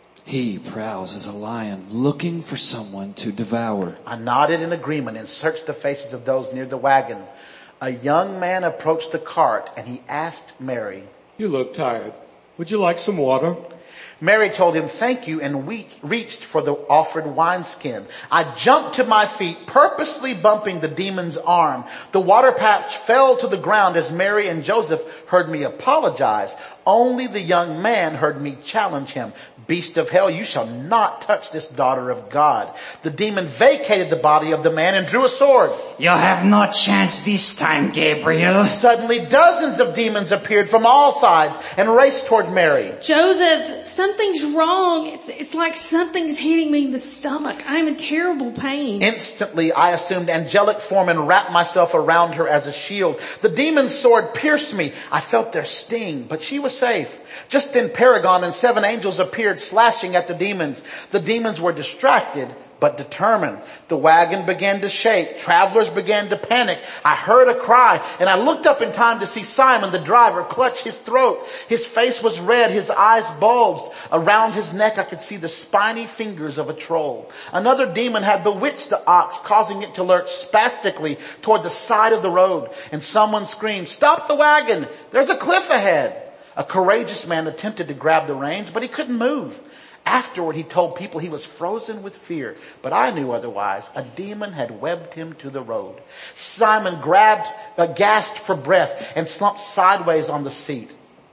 He prowls as a lion, looking for someone to devour. I nodded in agreement and searched the faces of those near the wagon. A young man approached the cart and he asked Mary, You look tired. Would you like some water? Mary told him thank you and we reached for the offered wineskin. I jumped to my feet, purposely bumping the demon's arm. The water patch fell to the ground as Mary and Joseph heard me apologize. Only the young man heard me challenge him. Beast of hell, you shall not touch this daughter of God. The demon vacated the body of the man and drew a sword. You'll have no chance this time, Gabriel. Suddenly dozens of demons appeared from all sides and raced toward Mary. Joseph, something's wrong. It's, it's like something's hitting me in the stomach. I'm in terrible pain. Instantly, I assumed angelic form and wrapped myself around her as a shield. The demon's sword pierced me. I felt their sting, but she was safe. Just then Paragon and seven angels appeared, slashing at the demons. The demons were distracted, but determined. The wagon began to shake. Travelers began to panic. I heard a cry, and I looked up in time to see Simon, the driver, clutch his throat. His face was red. His eyes bulged. Around his neck, I could see the spiny fingers of a troll. Another demon had bewitched the ox, causing it to lurch spastically toward the side of the road. And someone screamed, "Stop the wagon! There's a cliff ahead!" A courageous man attempted to grab the reins, but he couldn't move. Afterward, he told people he was frozen with fear, but I knew otherwise. A demon had webbed him to the road. Simon grabbed, uh, gasped for breath and slumped sideways on the seat.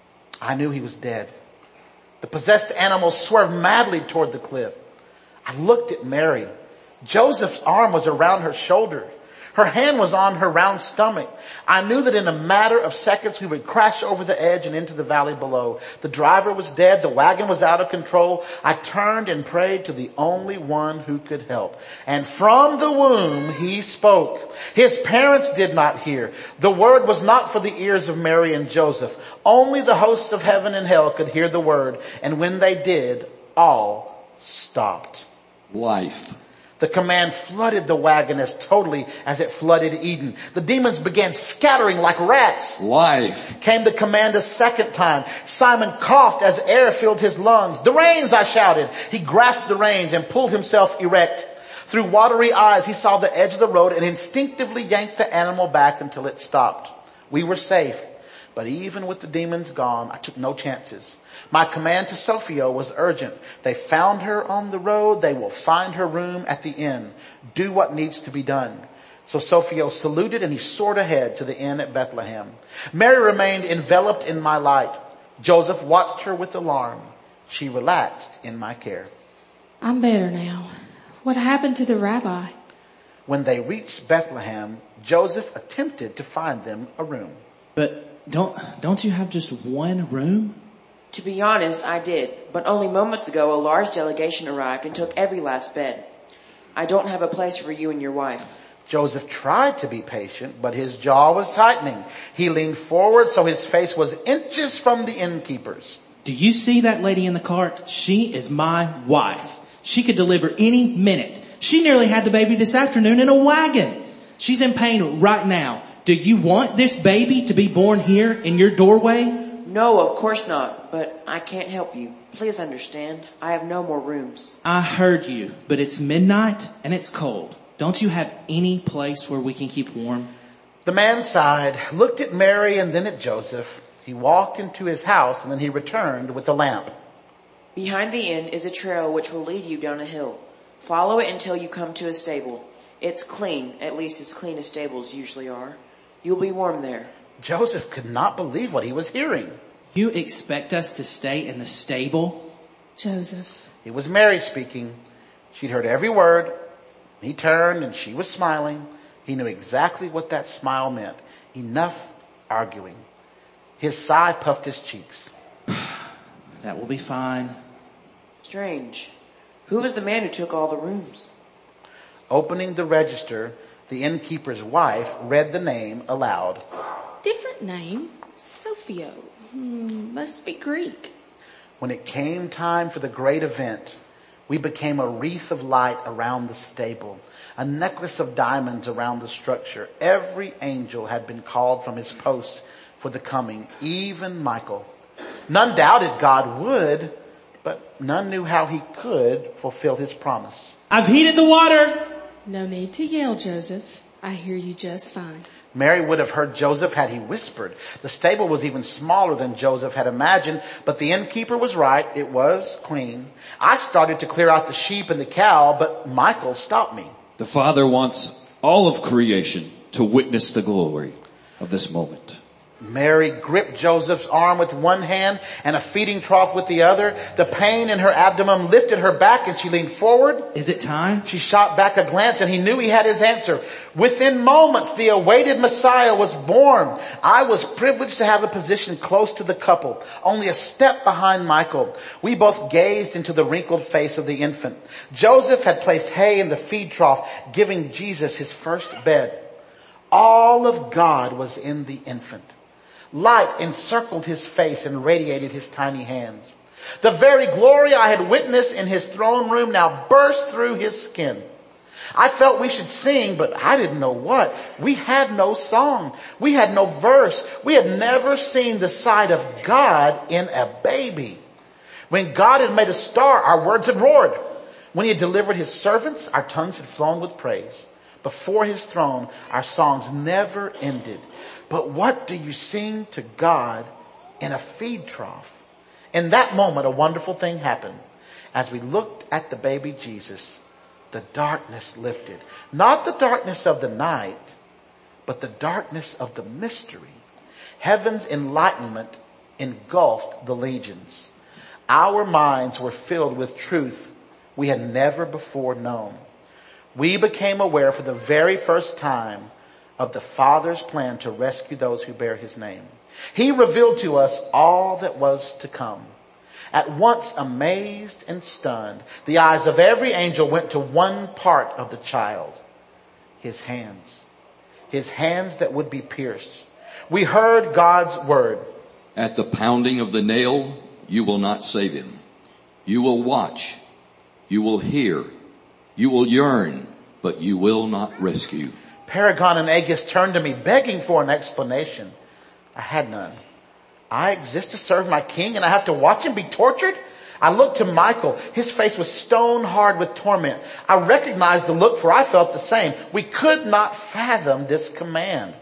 I knew he was dead. The possessed animal swerved madly toward the cliff. I looked at Mary. Joseph's arm was around her shoulder. Her hand was on her round stomach. I knew that in a matter of seconds we would crash over the edge and into the valley below. The driver was dead. The wagon was out of control. I turned and prayed to the only one who could help. And from the womb he spoke. His parents did not hear. The word was not for the ears of Mary and Joseph. Only the hosts of heaven and hell could hear the word. And when they did, all stopped. Life. The command flooded the wagon as totally as it flooded Eden. The demons began scattering like rats. Life. Came the command a second time. Simon coughed as air filled his lungs. "The reins," I shouted. He grasped the reins and pulled himself erect. Through watery eyes, he saw the edge of the road and instinctively yanked the animal back until it stopped. We were safe. But even with the demons gone, I took no chances. My command to Sophia was urgent. They found her on the road. They will find her room at the inn. Do what needs to be done. So Sophia saluted and he soared ahead to the inn at Bethlehem. Mary remained enveloped in my light. Joseph watched her with alarm. She relaxed in my care. I'm better now. What happened to the rabbi? When they reached Bethlehem, Joseph attempted to find them a room. But don't, don't you have just one room? To be honest, I did. But only moments ago, a large delegation arrived and took every last bed. I don't have a place for you and your wife. Joseph tried to be patient, but his jaw was tightening. He leaned forward so his face was inches from the innkeeper's. Do you see that lady in the cart? She is my wife. She could deliver any minute. She nearly had the baby this afternoon in a wagon. She's in pain right now. Do you want this baby to be born here in your doorway? No, of course not. But I can't help you. Please understand. I have no more rooms. I heard you, but it's midnight and it's cold. Don't you have any place where we can keep warm? The man sighed, looked at Mary and then at Joseph. He walked into his house and then he returned with a lamp. Behind the inn is a trail which will lead you down a hill. Follow it until you come to a stable. It's clean, at least as clean as stables usually are. You'll be warm there. Joseph could not believe what he was hearing. You expect us to stay in the stable? Joseph. It was Mary speaking. She'd heard every word. He turned and she was smiling. He knew exactly what that smile meant. Enough arguing. His sigh puffed his cheeks. That will be fine. Strange. Who was the man who took all the rooms? Opening the register, the innkeeper's wife read the name aloud. Different name. Sophia. Hmm, must be Greek. When it came time for the great event, we became a wreath of light around the stable, a necklace of diamonds around the structure. Every angel had been called from his post for the coming, even Michael. None doubted God would, but none knew how he could fulfill his promise. I've heated the water. No need to yell, Joseph. I hear you just fine. Mary would have heard Joseph had he whispered. The stable was even smaller than Joseph had imagined, but the innkeeper was right. It was clean. I started to clear out the sheep and the cow, but Michael stopped me. The Father wants all of creation to witness the glory of this moment. Mary gripped Joseph's arm with one hand and a feeding trough with the other. The pain in her abdomen lifted her back and she leaned forward. Is it time? She shot back a glance and he knew he had his answer. Within moments, the awaited Messiah was born. I was privileged to have a position close to the couple, only a step behind Michael. We both gazed into the wrinkled face of the infant. Joseph had placed hay in the feed trough, giving Jesus his first bed. All of God was in the infant. Light encircled his face and radiated his tiny hands. The very glory I had witnessed in his throne room now burst through his skin. I felt we should sing, but I didn't know what. We had no song. We had no verse. We had never seen the side of God in a baby. When God had made a star, our words had roared. When he had delivered his servants, our tongues had flown with praise. Before his throne, our songs never ended. But what do you sing to God in a feed trough? In that moment, a wonderful thing happened. As we looked at the baby Jesus, the darkness lifted. Not the darkness of the night, but the darkness of the mystery. Heaven's enlightenment engulfed the legions. Our minds were filled with truth we had never before known. We became aware for the very first time of the Father's plan to rescue those who bear his name. He revealed to us all that was to come. At once amazed and stunned, the eyes of every angel went to one part of the child, his hands, his hands that would be pierced. We heard God's word. At the pounding of the nail, you will not save him. You will watch. You will hear. You will yearn, but you will not rescue. Paragon and Agus turned to me begging for an explanation. I had none. I exist to serve my king and I have to watch him be tortured? I looked to Michael. His face was stone hard with torment. I recognized the look, for I felt the same. We could not fathom this command.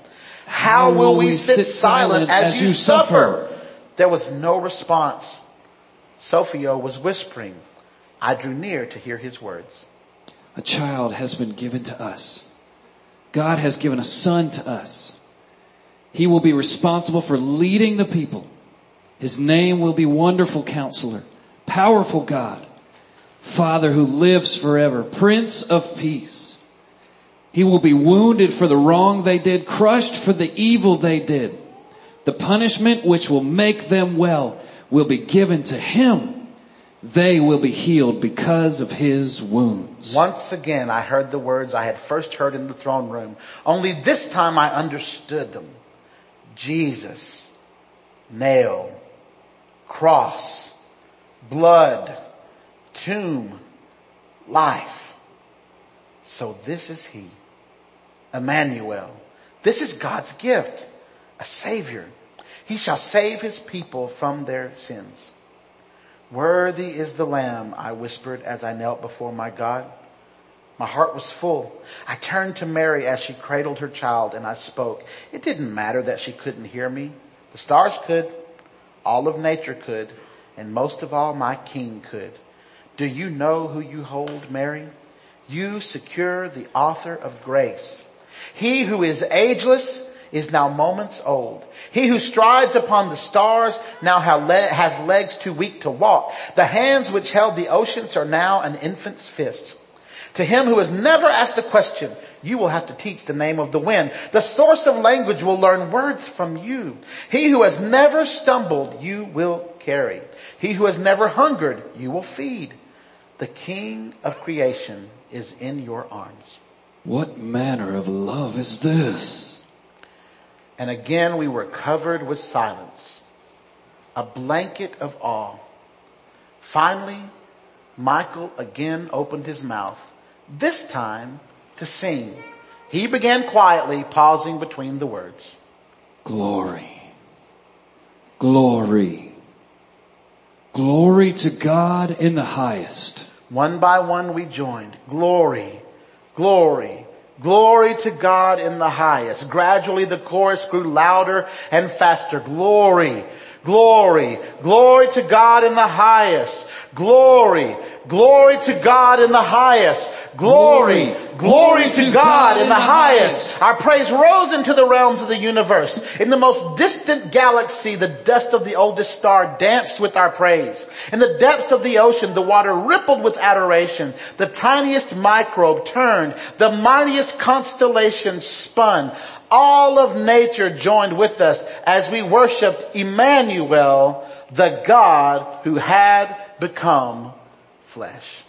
How will we sit silent as you suffer? There was no response. Sophia was whispering. I drew near to hear his words. A child has been given to us. God has given a son to us. He will be responsible for leading the people. His name will be Wonderful Counselor, Powerful God, Father who lives forever, Prince of Peace. He will be wounded for the wrong they did, crushed for the evil they did. The punishment which will make them well will be given to him. They will be healed because of his wounds. Once again, I heard the words I had first heard in the throne room. Only this time I understood them. Jesus, nail, cross, blood, tomb, life. So this is he, Emmanuel. This is God's gift, a savior. He shall save his people from their sins. Worthy is the Lamb, I whispered as I knelt before my God. My heart was full. I turned to Mary as she cradled her child and I spoke. It didn't matter that she couldn't hear me. The stars could, all of nature could, and most of all my King could. Do you know who you hold, Mary? You secure the author of grace. He who is ageless is now moments old. He who strides upon the stars now has legs too weak to walk. The hands which held the oceans are now an infant's fist. To him who has never asked a question, you will have to teach the name of the wind. The source of language will learn words from you. He who has never stumbled, you will carry. He who has never hungered, you will feed. The King of creation is in your arms. What manner of love is this? And again we were covered with silence, a blanket of awe. Finally, Michael again opened his mouth, this time to sing. He began quietly, pausing between the words. Glory, glory, glory to God in the highest. One by one we joined. Glory, glory, glory to God in the highest. Gradually the chorus grew louder and faster. Glory, glory, glory to God in the highest. Glory, glory to God in the highest. Glory, glory to God in the highest. Our praise rose into the realms of the universe. In the most distant galaxy, the dust of the oldest star danced with our praise. In the depths of the ocean, the water rippled with adoration. The tiniest microbe turned. The mightiest constellation spun. All of nature joined with us as we worshiped Emmanuel, the God who had become flesh.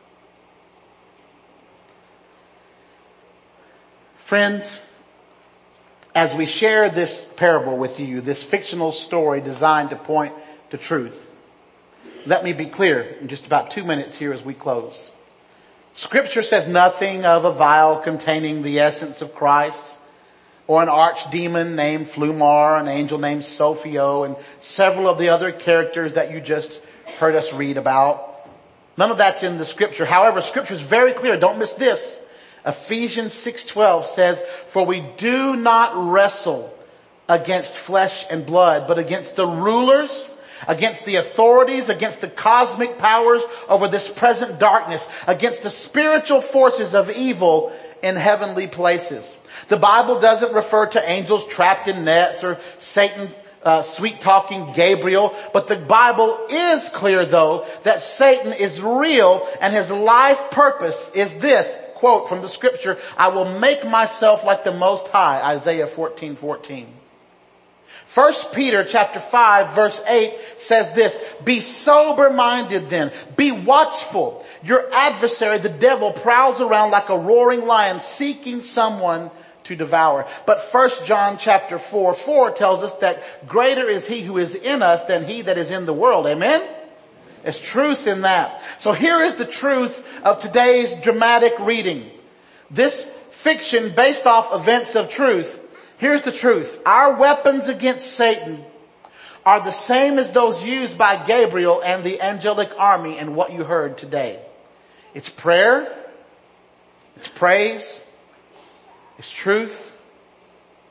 Friends, as we share this parable with you, this fictional story designed to point to truth, let me be clear in just about two minutes here as we close. Scripture says nothing of a vial containing the essence of Christ, or an archdemon named Flumar, an angel named Sophio, and several of the other characters that you just heard us read about. None of that's in the scripture. However, scripture is very clear. Don't miss this. Ephesians six twelve says, for we do not wrestle against flesh and blood, but against the rulers, against the authorities, against the cosmic powers over this present darkness, against the spiritual forces of evil in heavenly places. The Bible doesn't refer to angels trapped in nets or Satan Uh, sweet-talking Gabriel, but the Bible is clear though that Satan is real and his life purpose is this, quote from the scripture, I will make myself like the Most High, Isaiah fourteen fourteen. First Peter chapter five verse eight says this, be sober-minded then, be watchful. Your adversary, the devil, prowls around like a roaring lion seeking someone to devour. But First John chapter four, four tells us that greater is he who is in us than he that is in the world. Amen? There's truth in that. So here is the truth of today's dramatic reading. This fiction based off events of truth. Here's the truth. Our weapons against Satan are the same as those used by Gabriel and the angelic army in what you heard today. It's prayer. It's praise. It's truth,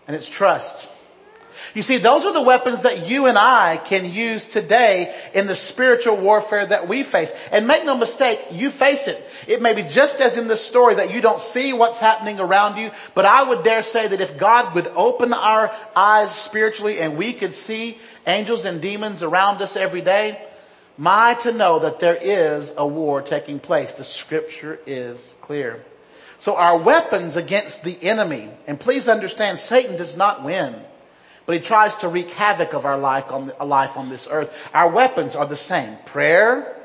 and it's trust. You see, those are the weapons that you and I can use today in the spiritual warfare that we face. And make no mistake, you face it. It may be just as in this story that you don't see what's happening around you, but I would dare say that if God would open our eyes spiritually and we could see angels and demons around us every day, my to know that there is a war taking place. The scripture is clear. So our weapons against the enemy, and please understand, Satan does not win, but he tries to wreak havoc of our life on, the, life on this earth. Our weapons are the same. Prayer,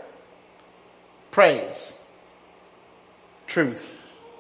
praise, truth,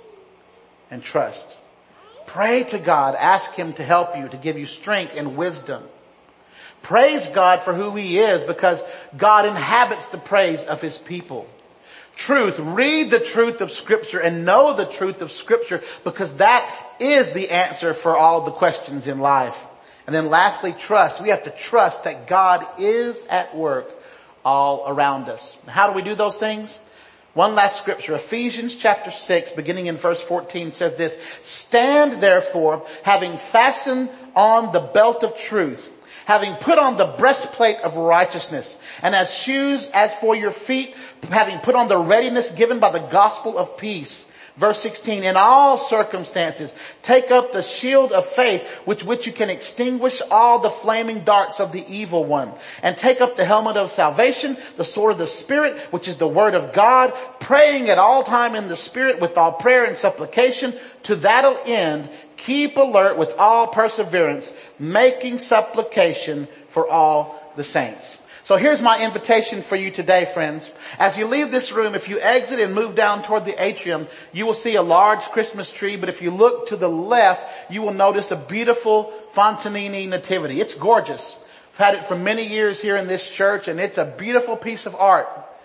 and trust. Pray to God. Ask him to help you, to give you strength and wisdom. Praise God for who he is, because God inhabits the praise of his people. Truth. Read the truth of Scripture and know the truth of Scripture, because that is the answer for all the questions in life. And then lastly, trust. We have to trust that God is at work all around us. How do we do those things? One last scripture, Ephesians chapter six, beginning in verse fourteen, says this: Stand therefore, having fastened on the belt of truth, having put on the breastplate of righteousness, and as shoes as for your feet, having put on the readiness given by the gospel of peace. Verse sixteen, in all circumstances, take up the shield of faith, with which you can extinguish all the flaming darts of the evil one. And take up the helmet of salvation, the sword of the Spirit, which is the word of God, praying at all time in the Spirit with all prayer and supplication. To that'll end, keep alert with all perseverance, making supplication for all the saints. So here's my invitation for you today, friends. As you leave this room, if you exit and move down toward the atrium, you will see a large Christmas tree. But if you look to the left, you will notice a beautiful Fontanini nativity. It's gorgeous. I've had it for many years here in this church, and it's a beautiful piece of art.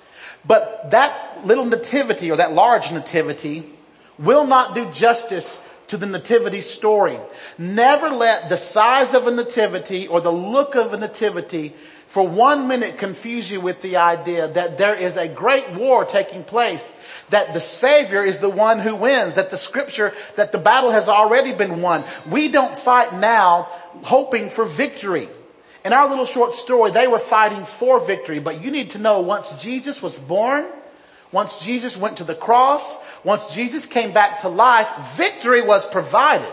But that little nativity, or that large nativity, will not do justice to the nativity story. Never let the size of a nativity or the look of a nativity for one minute confuse you with the idea that there is a great war taking place, that the Savior is the one who wins, that the scripture, that the battle has already been won. We don't fight now hoping for victory. In our little short story, they were fighting for victory, but you need to know, once Jesus was born, once Jesus went to the cross, once Jesus came back to life, victory was provided.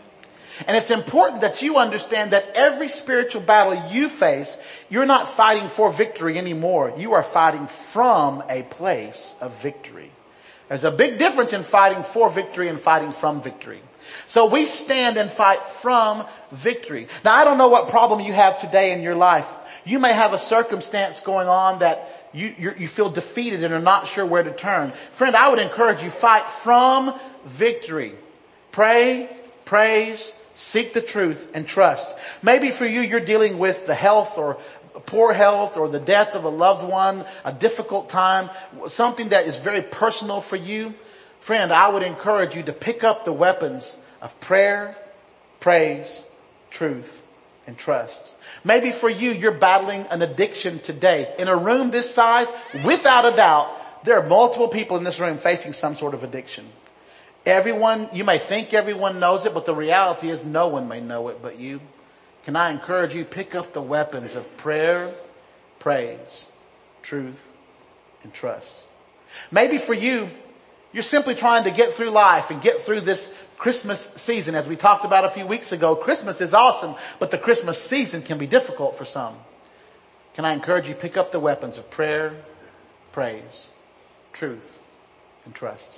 And it's important that you understand that every spiritual battle you face, you're not fighting for victory anymore. You are fighting from a place of victory. There's a big difference in fighting for victory and fighting from victory. So we stand and fight from victory. Now, I don't know what problem you have today in your life. You may have a circumstance going on that you, you, you feel defeated and are not sure where to turn. Friend, I would encourage you, fight from victory. Pray, praise, seek the truth, and trust. Maybe for you, you're dealing with the health or poor health or the death of a loved one, a difficult time, something that is very personal for you. Friend, I would encourage you to pick up the weapons of prayer, praise, truth, and trust. Maybe for you, you're battling an addiction today. In a room this size, without a doubt, there are multiple people in this room facing some sort of addiction. Everyone, you may think everyone knows it, but the reality is no one may know it but you. Can I encourage you, pick up the weapons of prayer, praise, truth, and trust. Maybe for you, you're simply trying to get through life and get through this Christmas season. As we talked about a few weeks ago, Christmas is awesome, but the Christmas season can be difficult for some. Can I encourage you, pick up the weapons of prayer, praise, truth, and trust.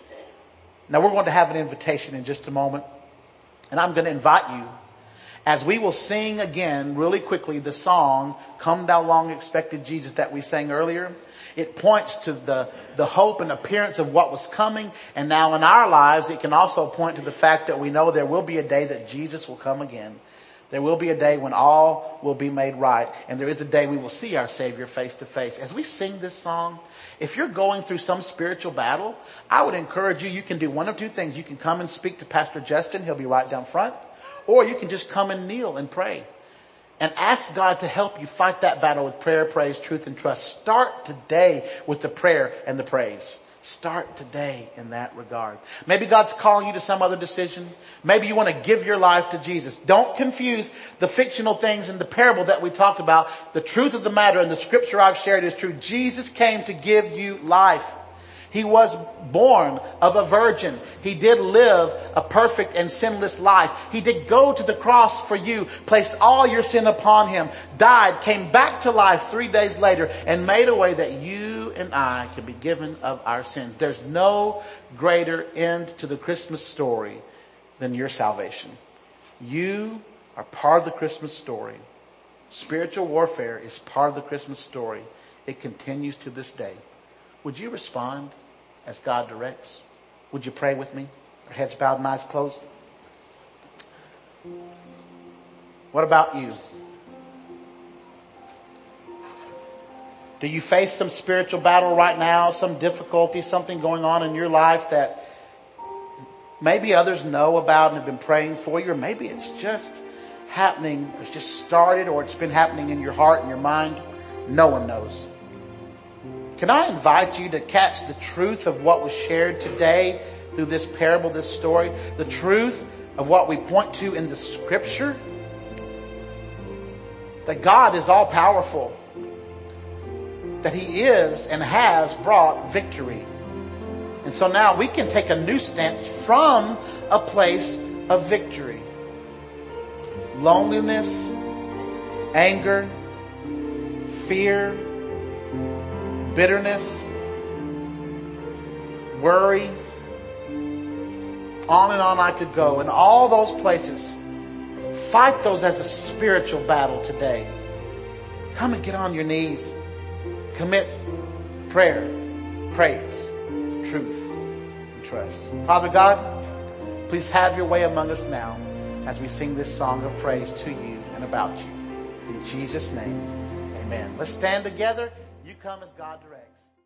Now we're going to have an invitation in just a moment, and I'm going to invite you, as we will sing again really quickly the song, Come Thou Long Expected Jesus, that we sang earlier. It points to the, the hope and appearance of what was coming. And now in our lives, it can also point to the fact that we know there will be a day that Jesus will come again. There will be a day when all will be made right. And there is a day we will see our Savior face to face. As we sing this song, if you're going through some spiritual battle, I would encourage you, you can do one of two things. You can come and speak to Pastor Justin. He'll be right down front. Or you can just come and kneel and pray. And ask God to help you fight that battle with prayer, praise, truth, and trust. Start today with the prayer and the praise. Start today in that regard. Maybe God's calling you to some other decision. Maybe you want to give your life to Jesus. Don't confuse the fictional things in the parable that we talked about. The truth of the matter and the scripture I've shared is true. Jesus came to give you life. He was born of a virgin. He did live a perfect and sinless life. He did go to the cross for you, placed all your sin upon him, died, came back to life three days later, and made a way that you and I can be given of our sins. There's no greater end to the Christmas story than your salvation. You are part of the Christmas story. Spiritual warfare is part of the Christmas story. It continues to this day. Would you respond as God directs? Would you pray with me? Our heads bowed and eyes closed. What about you? Do you face some spiritual battle right now, some difficulty, something going on in your life that maybe others know about and have been praying for you, or maybe it's just happening, it's just started, or it's been happening in your heart and your mind? No one knows. Can I invite you to catch the truth of what was shared today through this parable, this story? The truth of what we point to in the scripture? That God is all powerful. That he is and has brought victory. And so now we can take a new stance from a place of victory. Loneliness, anger, fear, bitterness, worry, on and on I could go. In all those places, fight those as a spiritual battle today. Come and get on your knees. Commit prayer, praise, truth, and trust. Father God, please have your way among us now as we sing this song of praise to you and about you. In Jesus' name, amen. Let's stand together. You come as God directs.